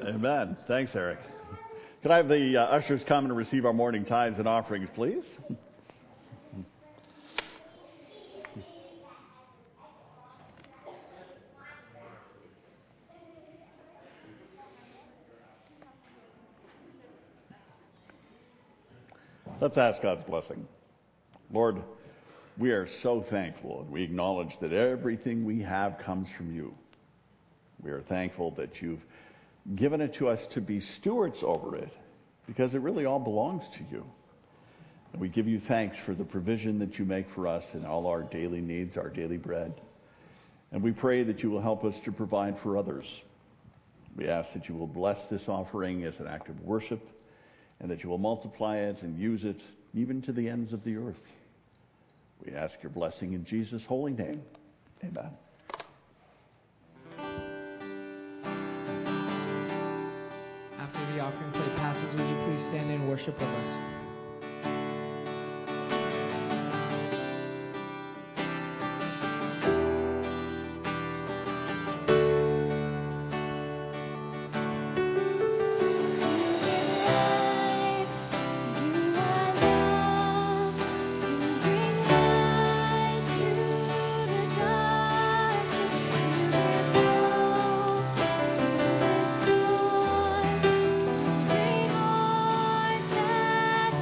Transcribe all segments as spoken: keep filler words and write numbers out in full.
Amen. Thanks, Eric. Could I have the uh, ushers come and receive our morning tithes and offerings, please? Let's ask God's blessing. Lord, we are so thankful. We acknowledge that everything we have comes from you. We are thankful that you've given it to us to be stewards over it, because it really all belongs to you. And we give you thanks for the provision that you make for us in all our daily needs, our daily bread. And we pray that you will help us to provide for others. We ask that you will bless this offering as an act of worship, and that you will multiply it and use it even to the ends of the earth. We ask your blessing in Jesus' holy name. Amen. After the offering plate passes, would you please stand and worship with us? Bring on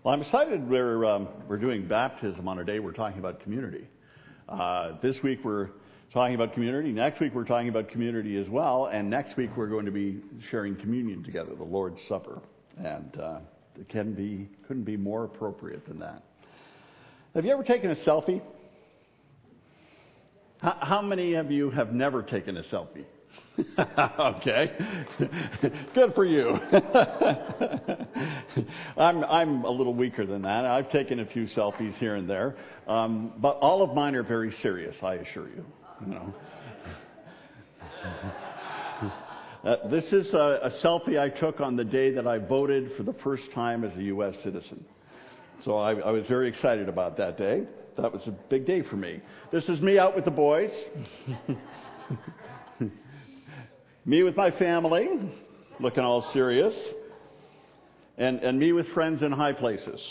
Well, I'm excited we're, um, we're doing baptism on a day we're talking about community. Uh, this week we're talking about community. Next week we're talking about community as well. And next week we're going to be sharing communion together, the Lord's Supper. And uh, it can be, couldn't be more appropriate than that. Have you ever taken a selfie? How, how many of you have never taken a selfie? Okay, good for you. I'm I'm a little weaker than that. I've taken a few selfies here and there, um, but all of mine are very serious. I assure you. You know, uh, this is a, a selfie I took on the day that I voted for the first time as a U S citizen. So I, I was very excited about that day. That was a big day for me. This is me out with the boys. Me with my family, looking all serious, and, and me with friends in high places.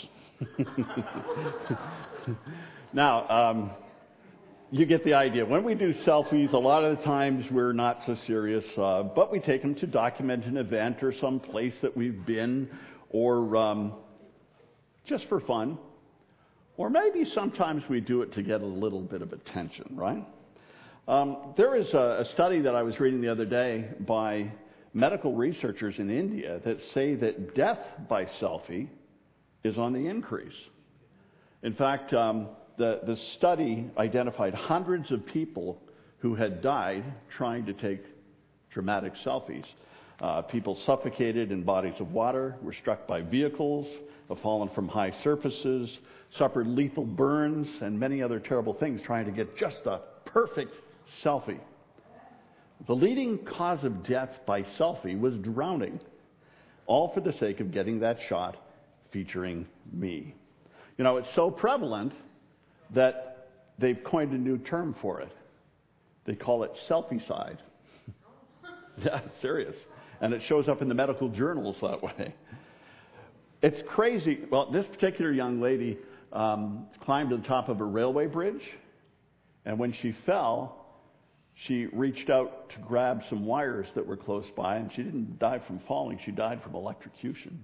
Now, um, you get the idea. When we do selfies, a lot of the times we're not so serious, uh, but we take them to document an event or some place that we've been, or um, just for fun. Or maybe sometimes we do it to get a little bit of attention, right? Um, there is a, a study that I was reading the other day by medical researchers in India that say that death by selfie is on the increase. In fact, um, the, the study identified hundreds of people who had died trying to take dramatic selfies. Uh, people suffocated in bodies of water, were struck by vehicles, have fallen from high surfaces, suffered lethal burns, and many other terrible things trying to get just a perfect selfie. The leading cause of death by selfie was drowning, all for the sake of getting that shot featuring me. You know, it's so prevalent that they've coined a new term for it. They call it selfie-cide. Yeah, serious. And it shows up in the medical journals that way. It's crazy. Well, this particular young lady um, climbed to the top of a railway bridge, and when she fell, she reached out to grab some wires that were close by, and she didn't die from falling, she died from electrocution.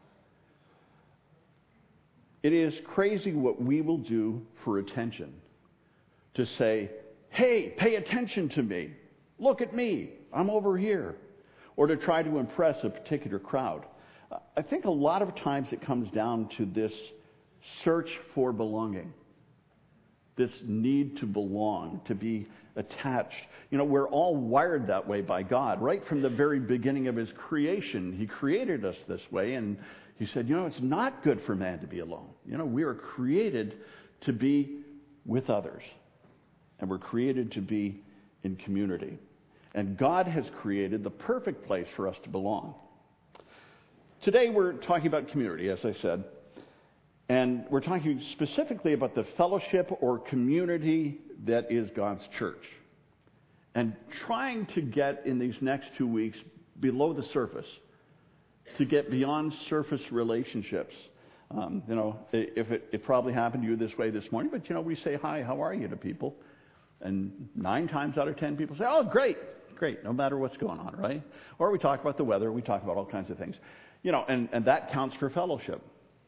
It is crazy what we will do for attention. To say, hey, pay attention to me. Look at me. I'm over here. Or to try to impress a particular crowd. I think a lot of times it comes down to this search for belonging. This need to belong, to be attached. You know, we're all wired that way by God. Right from the very beginning of His creation, He created us this way, and He said, you know, it's not good for man to be alone. You know, we are created to be with others, and we're created to be in community. And God has created the perfect place for us to belong. Today we're talking about community, as I said. And we're talking specifically about the fellowship or community that is God's church. And trying to get in these next two weeks below the surface, to get beyond surface relationships. Um, you know, if it, it probably happened to you this way this morning, but you know, we say hi, how are you to people? And nine times out of ten people say, oh, great, great, no matter what's going on, right? Or we talk about the weather, we talk about all kinds of things. You know, and, and that counts for fellowship.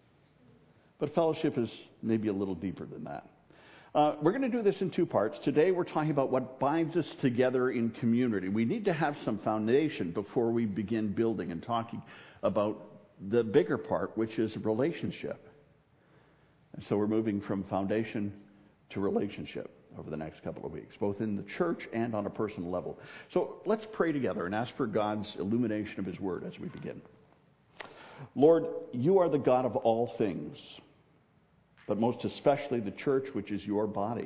But fellowship is maybe a little deeper than that. Uh, we're going to do this in two parts. Today we're talking about what binds us together in community. We need to have some foundation before we begin building and talking about the bigger part, which is relationship. And so we're moving from foundation to relationship over the next couple of weeks, both in the church and on a personal level. So let's pray together and ask for God's illumination of His Word as we begin. Lord, You are the God of all things, but most especially the church, which is Your body.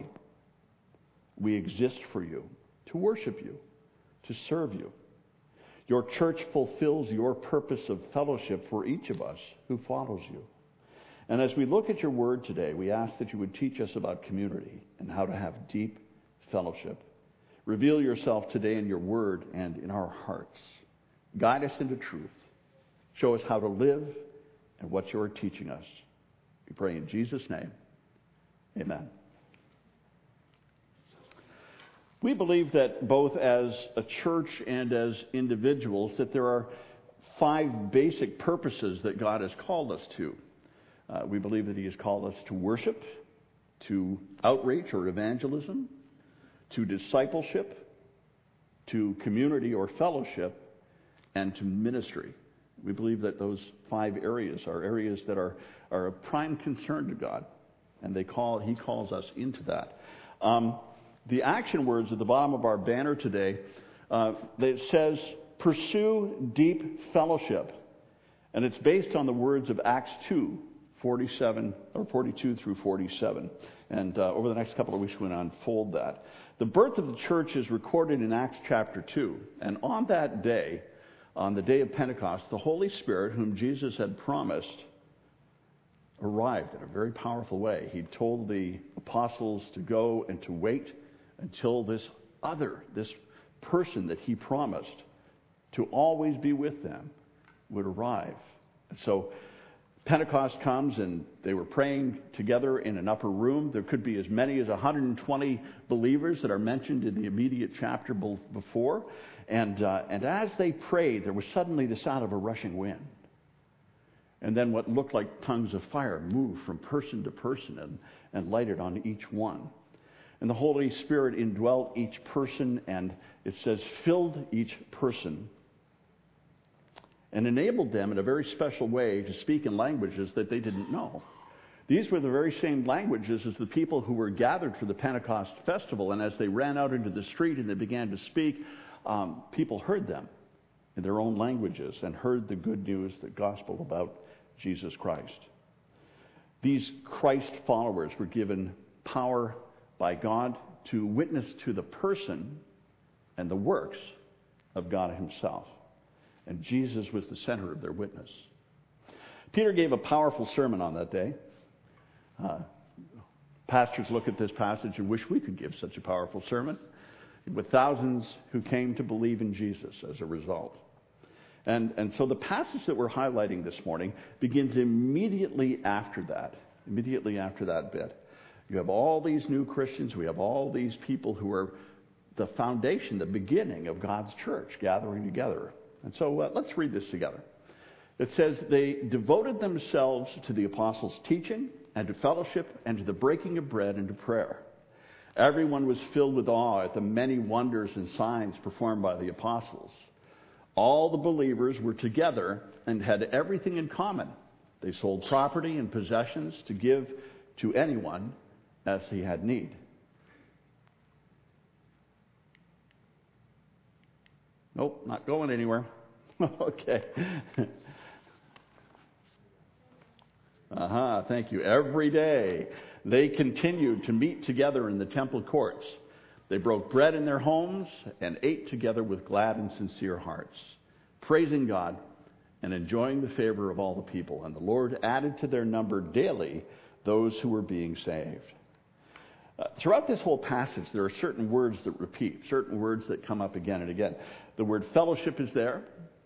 We exist for You, to worship You, to serve You. Your church fulfills Your purpose of fellowship for each of us who follows You. And as we look at Your Word today, we ask that You would teach us about community and how to have deep fellowship. Reveal Yourself today in Your Word and in our hearts. Guide us into truth. Show us how to live and what You are teaching us. We pray in Jesus' name. Amen. We believe that both as a church and as individuals, that there are five basic purposes that God has called us to. Uh, we believe that he has called us to worship, to outreach or evangelism, to discipleship, to community or fellowship, and to ministry. We believe that those five areas are areas that are, are of prime concern to God, and they call he calls us into that. Um, the action words at the bottom of our banner today, uh, it says, pursue deep fellowship. And it's based on the words of Acts two, forty-seven, or forty-two through forty-seven. And uh, over the next couple of weeks, we're going to unfold that. The birth of the church is recorded in Acts chapter two. And on that day, on the day of Pentecost, the Holy Spirit, whom Jesus had promised, arrived in a very powerful way. He told the apostles to go and to wait until this other, this person that he promised to always be with them, would arrive. And so Pentecost comes, and they were praying together in an upper room. There could be as many as one hundred twenty believers that are mentioned in the immediate chapter before. And, uh, and as they prayed, there was suddenly the sound of a rushing wind. And then what looked like tongues of fire moved from person to person and, and lighted on each one. And the Holy Spirit indwelt each person, and it says filled each person, and enabled them in a very special way to speak in languages that they didn't know. These were the very same languages as the people who were gathered for the Pentecost festival, and as they ran out into the street and they began to speak, um, people heard them in their own languages and heard the good news, the gospel about Jesus Christ. These Christ followers were given power by God to witness to the person and the works of God himself. And Jesus was the center of their witness. Peter gave a powerful sermon on that day. Uh, pastors look at this passage and wish we could give such a powerful sermon, with thousands who came to believe in Jesus as a result. And, and so the passage that we're highlighting this morning begins immediately after that, immediately after that bit. You have all these new Christians. We have all these people who are the foundation, the beginning of God's church gathering together. And so uh, let's read this together. It says, they devoted themselves to the apostles' teaching and to fellowship and to the breaking of bread and to prayer. Everyone was filled with awe at the many wonders and signs performed by the apostles. All the believers were together and had everything in common. They sold property and possessions to give to anyone as he had need. Nope, not going anywhere. Okay. Aha, uh-huh, thank you. Every day they continued to meet together in the temple courts. They broke bread in their homes and ate together with glad and sincere hearts, praising God and enjoying the favor of all the people. And the Lord added to their number daily those who were being saved. Uh, throughout this whole passage, there are certain words that repeat, certain words that come up again and again. The word fellowship is there.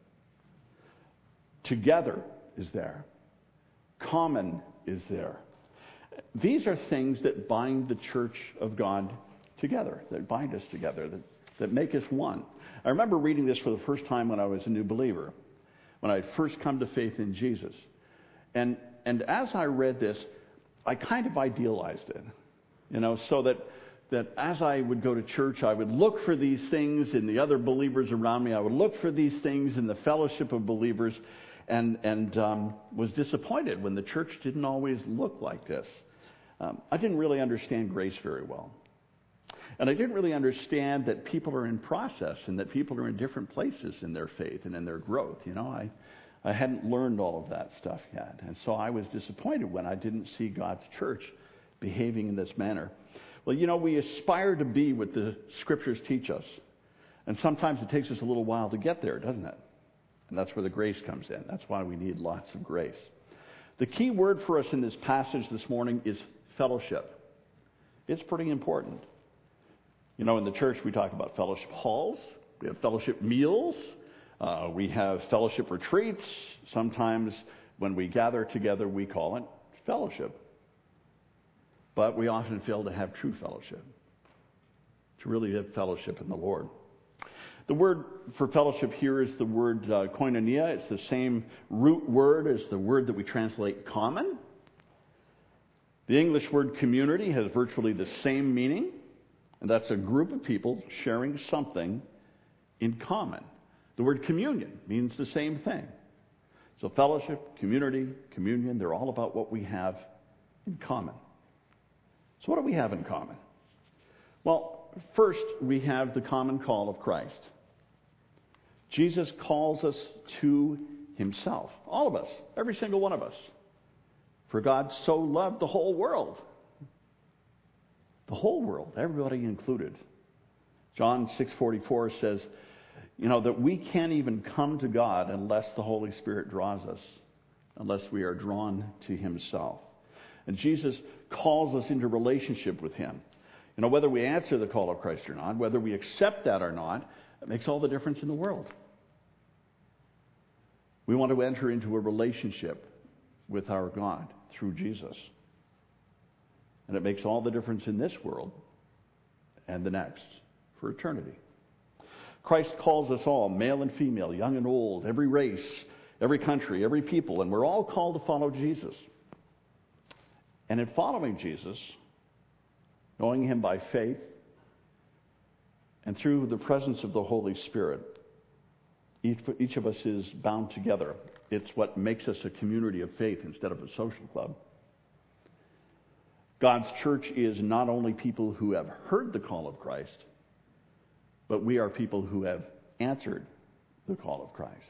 Together is there. Common is there. These are things that bind the church of God together, that bind us together, that, that make us one. I remember reading this for the first time when I was a new believer, when I had first come to faith in Jesus. And, and as I read this, I kind of idealized it. You know, so that, that as I would go to church, I would look for these things in the other believers around me. I would look for these things in the fellowship of believers, and, and um, was disappointed when the church didn't always look like this. Um, I didn't really understand grace very well. And I didn't really understand that people are in process and that people are in different places in their faith and in their growth. You know, I, I hadn't learned all of that stuff yet. And so I was disappointed when I didn't see God's church behaving in this manner. Well, you know, we aspire to be what the Scriptures teach us. And sometimes it takes us a little while to get there, doesn't it? And that's where the grace comes in. That's why we need lots of grace. The key word for us in this passage this morning is fellowship. It's pretty important. You know, in the church we talk about fellowship halls. We have fellowship meals. Uh, we have fellowship retreats. Sometimes when we gather together, we call it fellowship. But we often fail to have true fellowship, to really have fellowship in the Lord. The word for fellowship here is the word uh, koinonia. It's the same root word as the word that we translate common. The English word community has virtually the same meaning, and that's a group of people sharing something in common. The word communion means the same thing. So fellowship, community, communion, they're all about what we have in common. So what do we have in common? Well, first, we have the common call of Christ. Jesus calls us to himself. All of us, every single one of us. For God so loved the whole world. The whole world, everybody included. John six forty-four says, you know, that we can't even come to God unless the Holy Spirit draws us, unless we are drawn to himself. And Jesus calls us into relationship with him. You know, whether we answer the call of Christ or not, whether we accept that or not, it makes all the difference in the world. We want to enter into a relationship with our God through Jesus. And it makes all the difference in this world and the next for eternity. Christ calls us all, male and female, young and old, every race, every country, every people, and we're all called to follow Jesus. And in following Jesus, knowing him by faith, and through the presence of the Holy Spirit, each, each of us is bound together. It's what makes us a community of faith instead of a social club. God's church is not only people who have heard the call of Christ, but we are people who have answered the call of Christ,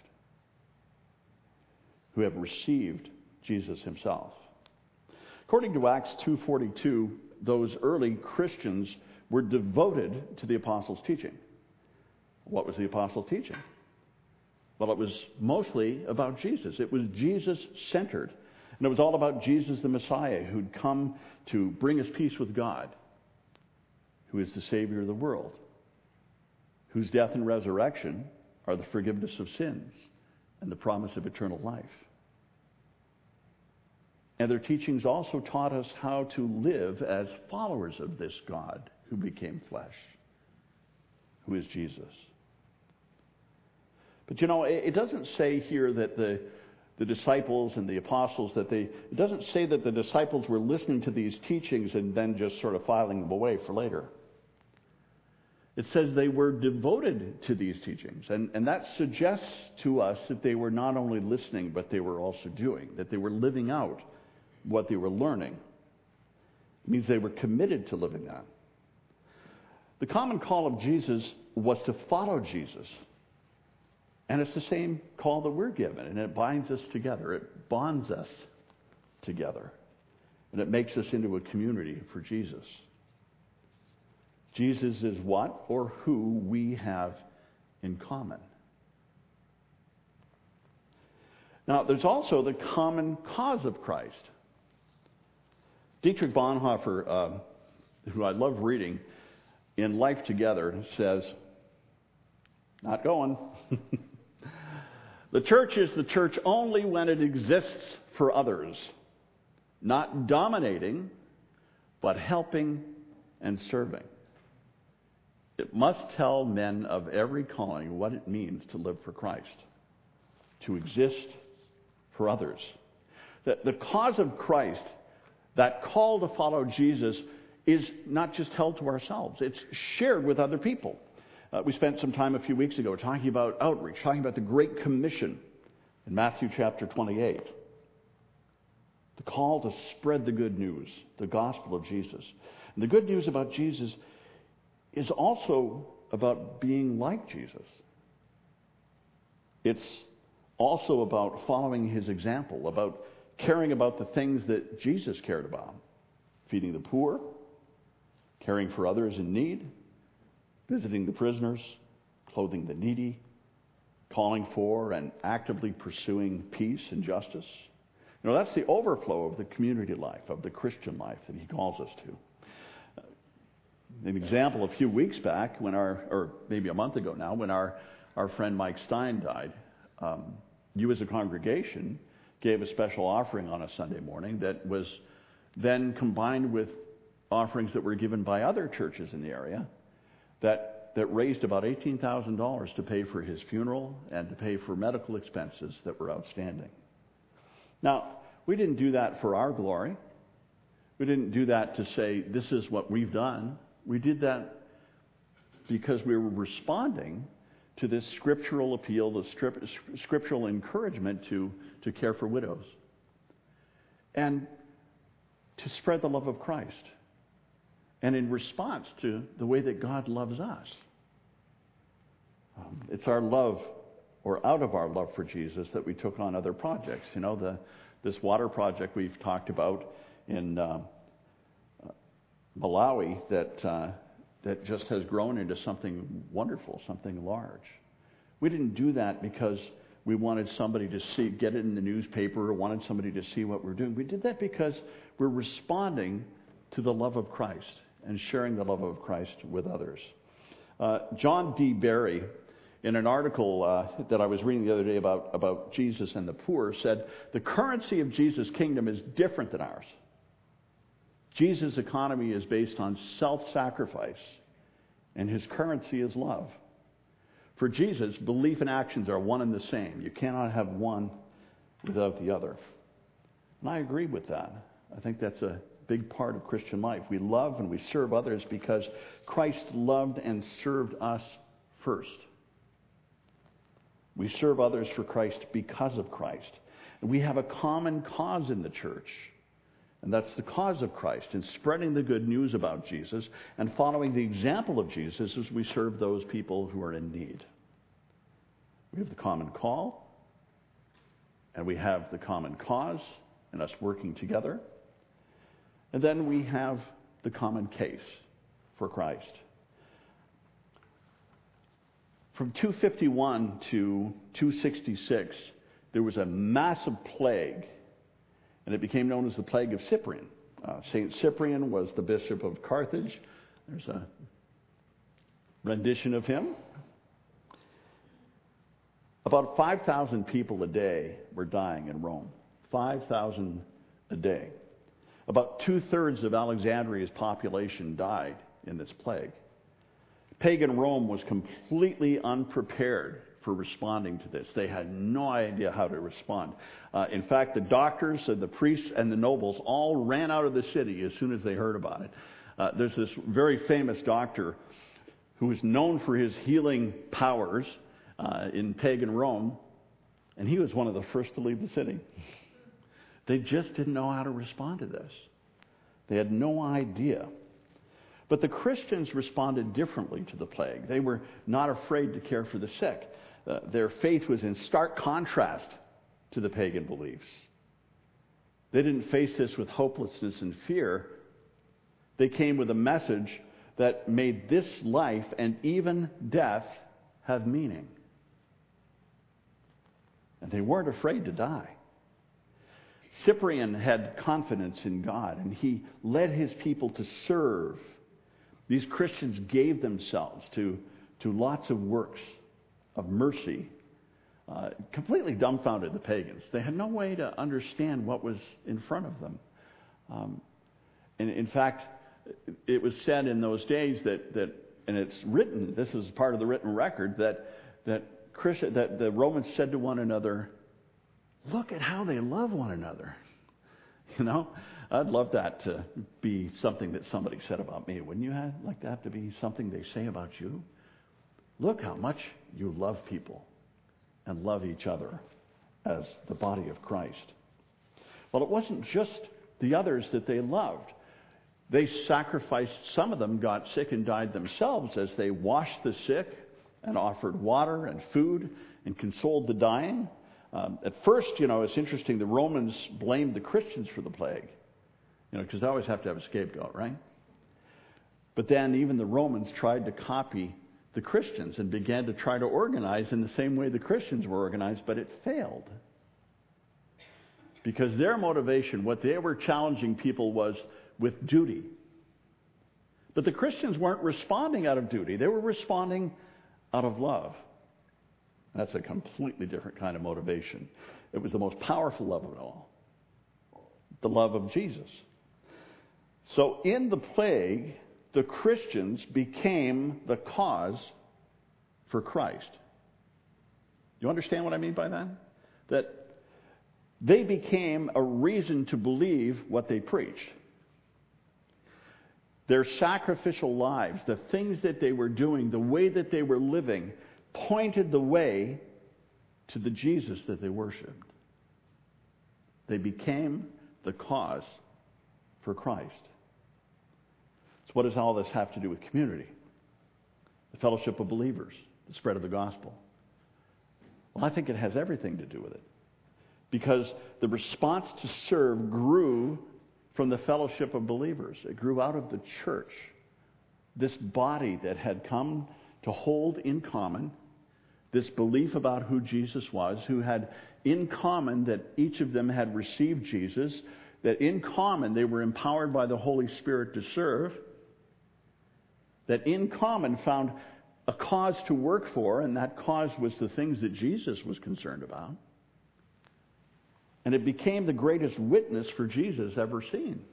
who have received Jesus himself. According to Acts two forty-two, those early Christians were devoted to the apostles' teaching. What was the apostles' teaching? Well, it was mostly about Jesus. It was Jesus-centered. And it was all about Jesus the Messiah, who'd come to bring us peace with God, who is the Savior of the world, whose death and resurrection are the forgiveness of sins and the promise of eternal life. And their teachings also taught us how to live as followers of this God who became flesh, who is Jesus. But you know, it doesn't say here that the, the disciples and the apostles, that they, it doesn't say that the disciples were listening to these teachings and then just sort of filing them away for later. It says they were devoted to these teachings. And, and that suggests to us that they were not only listening, but they were also doing, that they were living out what they were learning. It means they were committed to living that. The common call of Jesus was to follow Jesus. And it's the same call that we're given, and it binds us together. It bonds us together. And it makes us into a community for Jesus. Jesus is what or who we have in common. Now, there's also the common cause of Christ. Dietrich Bonhoeffer, uh, who I love reading, in Life Together says, not going. The church is the church only when it exists for others, not dominating, but helping and serving. It must tell men of every calling what it means to live for Christ, to exist for others. The, the cause of Christ, that call to follow Jesus, is not just held to ourselves. It's shared with other people. Uh, we spent some time a few weeks ago talking about outreach, talking about the Great Commission in Matthew chapter twenty-eight. The call to spread the good news, the gospel of Jesus. And the good news about Jesus is also about being like Jesus. It's also about following his example, about caring about the things that Jesus cared about. Feeding the poor, caring for others in need, visiting the prisoners, clothing the needy, calling for and actively pursuing peace and justice. You know, that's the overflow of the community life, of the Christian life that he calls us to. An example, a few weeks back, when our, or maybe a month ago now, when our, our friend Mike Stein died, um, you as a congregation gave a special offering on a Sunday morning that was then combined with offerings that were given by other churches in the area that, that raised about eighteen thousand dollars to pay for his funeral and to pay for medical expenses that were outstanding. Now, we didn't do that for our glory. We didn't do that to say, this is what we've done. We did that because we were responding to this scriptural appeal, the strip, scriptural encouragement to, to care for widows and to spread the love of Christ. And in response to the way that God loves us. Um, it's our love, or out of our love for Jesus, that we took on other projects. You know, the this water project we've talked about in uh, Malawi that uh, that just has grown into something wonderful, something large. We didn't do that because we wanted somebody to see, get it in the newspaper, or wanted somebody to see what we're doing. We did that because we're responding to the love of Christ and sharing the love of Christ with others. Uh, John D. Barry, in an article uh, that I was reading the other day about, about Jesus and the poor, said, the currency of Jesus' kingdom is different than ours. Jesus' economy is based on self-sacrifice, and his currency is love. For Jesus, belief and actions are one and the same. You cannot have one without the other. And I agree with that. I think that's a big part of Christian life. We love and we serve others because Christ loved and served us first. We serve others for Christ because of Christ. And we have a common cause in the church. And that's the cause of Christ, in spreading the good news about Jesus and following the example of Jesus as we serve those people who are in need. We have the common call, and we have the common cause, and us working together. And then we have the common case for Christ. From two fifty-one to two sixty-six, there was a massive plague, and it became known as the Plague of Cyprian. Uh, Saint Cyprian was the bishop of Carthage. There's a rendition of him. About five thousand people a day were dying in Rome. five thousand a day. About two-thirds of Alexandria's population died in this plague. Pagan Rome was completely unprepared for responding to this. They had no idea how to respond. Uh, in fact, the doctors and the priests and the nobles all ran out of the city as soon as they heard about it. Uh, there's this very famous doctor who was known for his healing powers uh, in pagan Rome, and he was one of the first to leave the city. They just didn't know how to respond to this. They had no idea. But the Christians responded differently to the plague. They were not afraid to care for the sick. Uh, their faith was in stark contrast to the pagan beliefs. They didn't face this with hopelessness and fear. They came with a message that made this life and even death have meaning. And they weren't afraid to die. Cyprian had confidence in God, and he led his people to serve. These Christians gave themselves to, to lots of works of mercy, uh, completely dumbfounded the pagans. They had no way to understand what was in front of them. Um, and in fact, it was said in those days that, that and it's written, this is part of the written record, that, that, Christian, that the Romans said to one another, look at how they love one another. You know, I'd love that to be something that somebody said about me. Wouldn't you have, like that to be something they say about you? Look how much you love people and love each other as the body of Christ. Well, it wasn't just the others that they loved. They sacrificed, some of them got sick and died themselves as they washed the sick and offered water and food and consoled the dying. Um, at first, you know, it's interesting, the Romans blamed the Christians for the plague, you know, because they always have to have a scapegoat, right? But then even the Romans tried to copy the Christians and began to try to organize in the same way the Christians were organized, but it failed. Because their motivation, what they were challenging people was with duty. But the Christians weren't responding out of duty. They were responding out of love. That's a completely different kind of motivation. It was the most powerful love of it all. The love of Jesus. So in the plague, the Christians became the cause for Christ. You understand what I mean by that? That they became a reason to believe what they preached. Their sacrificial lives, the things that they were doing, the way that they were living, pointed the way to the Jesus that they worshiped. They became the cause for Christ. So what does all this have to do with community? The fellowship of believers, the spread of the gospel. Well, I think it has everything to do with it. Because the response to serve grew from the fellowship of believers. It grew out of the church. This body that had come to hold in common this belief about who Jesus was, who had in common that each of them had received Jesus, that in common they were empowered by the Holy Spirit to serve, that in common found a cause to work for, and that cause was the things that Jesus was concerned about. And it became the greatest witness for Jesus ever seen.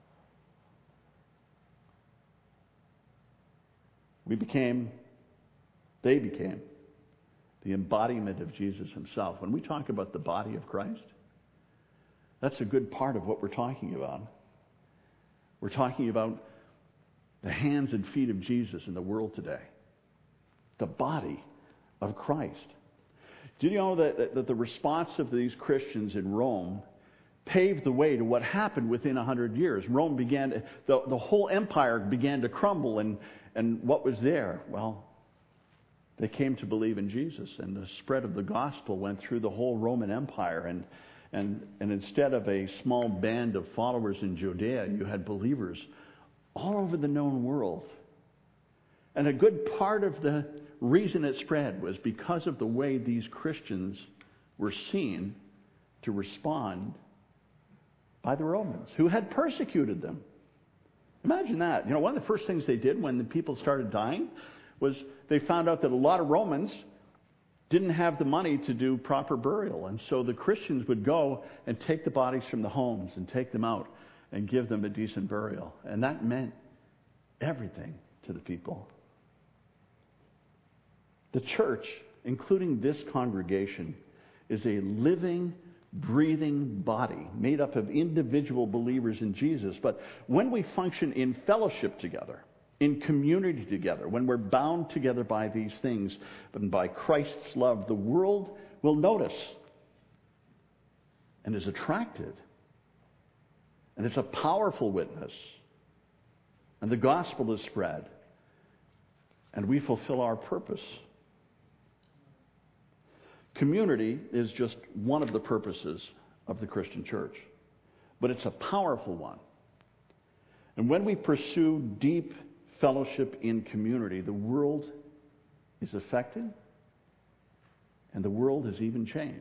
We became, they became, the embodiment of Jesus himself. When we talk about the body of Christ, that's a good part of what we're talking about. We're talking about the hands and feet of Jesus in the world today. The body of Christ. Do you know that, that the response of these Christians in Rome paved the way to what happened within a hundred years? Rome began, to, the, the whole empire began to crumble, and, and what was there? Well, they came to believe in Jesus, and the spread of the gospel went through the whole Roman Empire, and, and, and instead of a small band of followers in Judea, you had believers all over the known world. And a good part of the reason it spread was because of the way these Christians were seen to respond by the Romans, who had persecuted them. Imagine that. You know, one of the first things they did when the people started dying was they found out that a lot of Romans didn't have the money to do proper burial. And so the Christians would go and take the bodies from the homes and take them out and give them a decent burial. And that meant everything to the people. The church, including this congregation, is a living, breathing body made up of individual believers in Jesus. But when we function in fellowship together, in community together, when we're bound together by these things, and by Christ's love, the world will notice and is attracted. And it's a powerful witness. And the gospel is spread. And we fulfill our purpose. Community is just one of the purposes of the Christian church. But it's a powerful one. And when we pursue deep fellowship in community, the world is affected, and the world is even changed.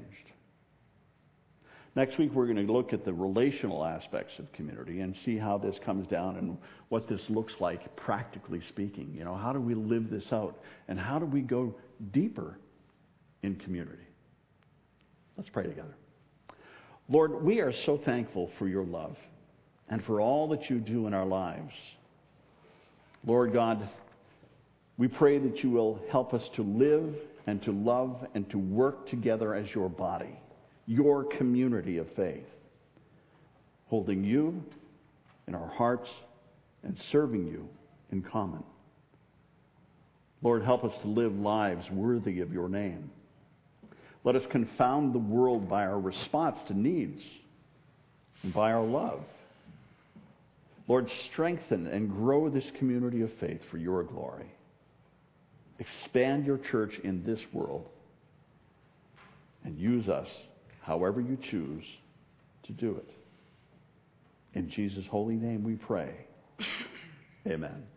Next week, we're going to look at the relational aspects of community and see how this comes down and what this looks like, practically speaking. You know, how do we live this out? And how do we go deeper in community? Let's pray together. Lord, we are so thankful for your love and for all that you do in our lives. Lord God, we pray that you will help us to live and to love and to work together as your body, your community of faith, holding you in our hearts and serving you in common. Lord, help us to live lives worthy of your name. Let us confound the world by our response to needs and by our love. Lord, strengthen and grow this community of faith for your glory. Expand your church in this world and use us however you choose to do it. In Jesus' holy name we pray. Amen.